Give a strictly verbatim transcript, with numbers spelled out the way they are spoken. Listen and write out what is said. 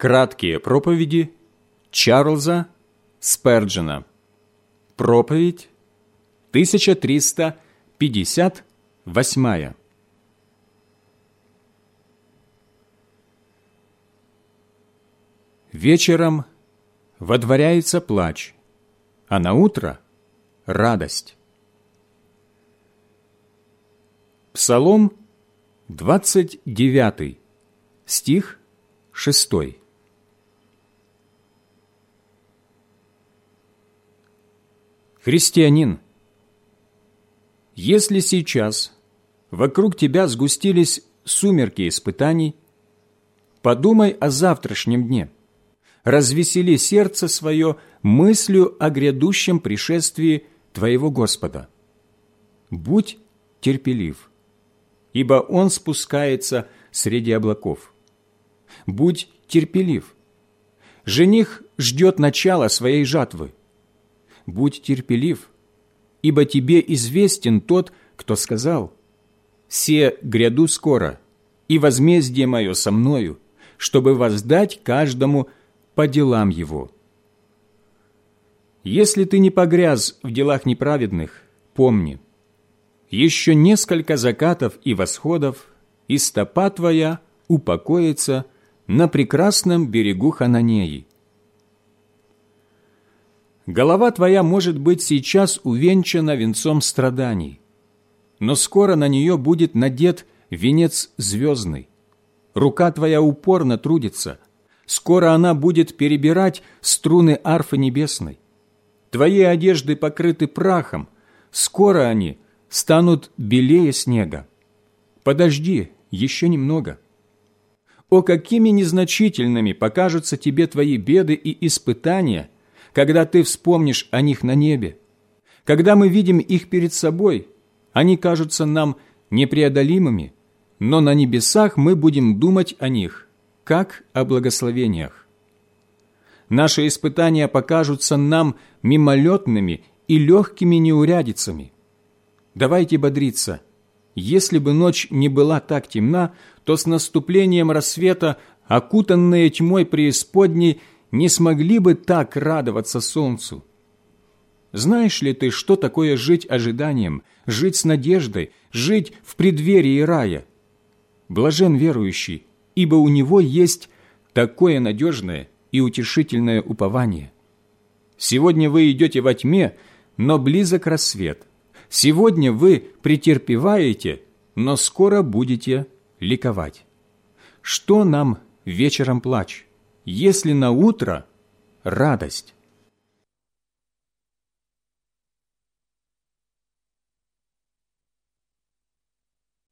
Краткие проповеди Чарльза Сперджена. Проповедь тысяча триста пятьдесят восьмая. Вечером водворяется плач, а наутро – радость. Псалом двадцать девятый, стих шестой. Христианин, если сейчас вокруг тебя сгустились сумерки испытаний, подумай о завтрашнем дне, развесели сердце свое мыслью о грядущем пришествии твоего Господа. Будь терпелив, ибо Он спускается среди облаков. Будь терпелив. Жених ждет начала своей жатвы. Будь терпелив, ибо тебе известен тот, кто сказал: «Се гряду скоро, и возмездие мое со мною, чтобы воздать каждому по делам его». Если ты не погряз в делах неправедных, помни, еще несколько закатов и восходов, и стопа твоя упокоится на прекрасном берегу Хананеи. Голова твоя может быть сейчас увенчана венцом страданий, но скоро на нее будет надет венец звездный. Рука твоя упорно трудится, скоро она будет перебирать струны арфы небесной. Твои одежды покрыты прахом, скоро они станут белее снега. Подожди еще немного. О, какими незначительными покажутся тебе твои беды и испытания, когда ты вспомнишь о них на небе. Когда мы видим их перед собой, они кажутся нам непреодолимыми, но на небесах мы будем думать о них, как о благословениях. Наши испытания покажутся нам мимолетными и легкими неурядицами. Давайте бодриться. Если бы ночь не была так темна, то с наступлением рассвета, окутанные тьмой преисподней, не смогли бы так радоваться солнцу. Знаешь ли ты, что такое жить ожиданием, жить с надеждой, жить в преддверии рая? Блажен верующий, ибо у него есть такое надежное и утешительное упование. Сегодня вы идете во тьме, но близок рассвет. Сегодня вы претерпеваете, но скоро будете ликовать. Что нам вечером плач, если на утро радость?